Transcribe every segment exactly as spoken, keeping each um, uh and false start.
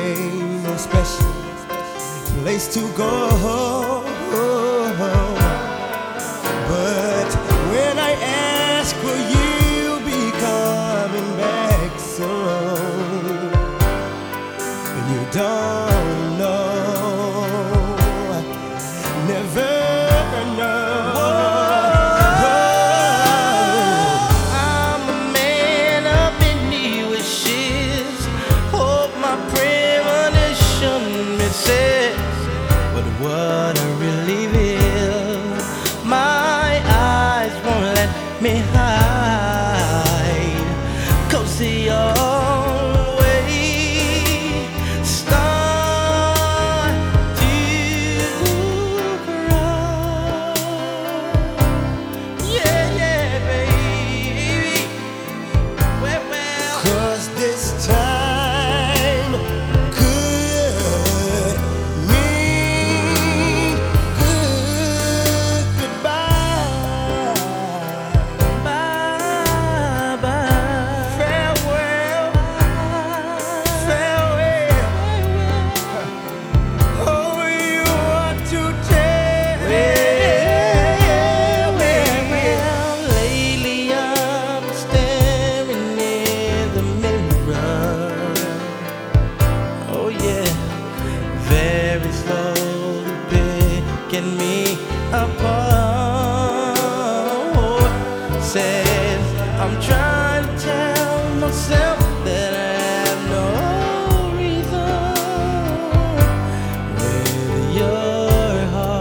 ain't no special place to go. But when I ask, will you be coming back soon? And you don't know, never know. I'm a man of many wishes. Hope my premonition misses. But what I really feel, my eyes won't let me hide. 'Cause they always start to cry. Yeah, yeah, baby. Well, well. 'Cause this time could mean good goodbye. Bye, bye. Farewell. Farewell. Oh, you want to tell? Well, well, well. Lately I'm staring in the mirror. Oh yeah, very slowly picking me apart. Says I'm trying to tell myself that I have no reason with your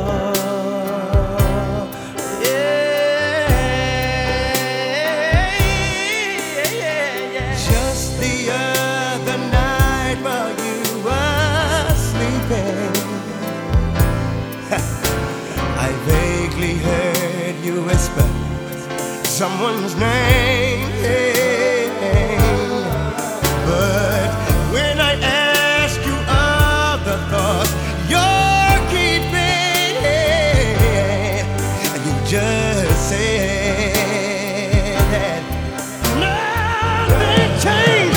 heart. Yeah, yeah, yeah. Just the other night while you were sleeping, I vaguely heard you whisper someone's name. But when I ask you other thoughts you're keeping, and you just said that nothing changed.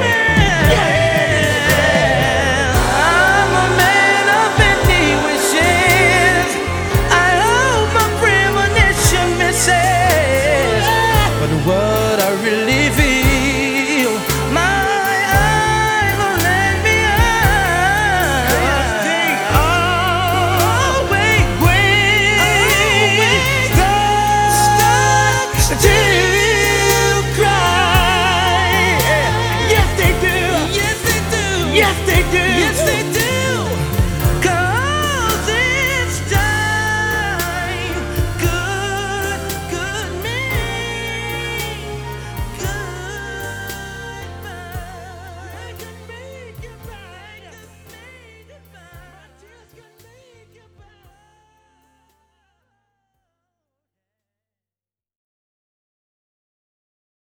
I'm a man of many wishes. I hope my premonition misses. But what I really feel, my eyes won't let me hide. Always wait, start to cry. Yes, they do. Yes, they do. Yes, they do. Yes, they do.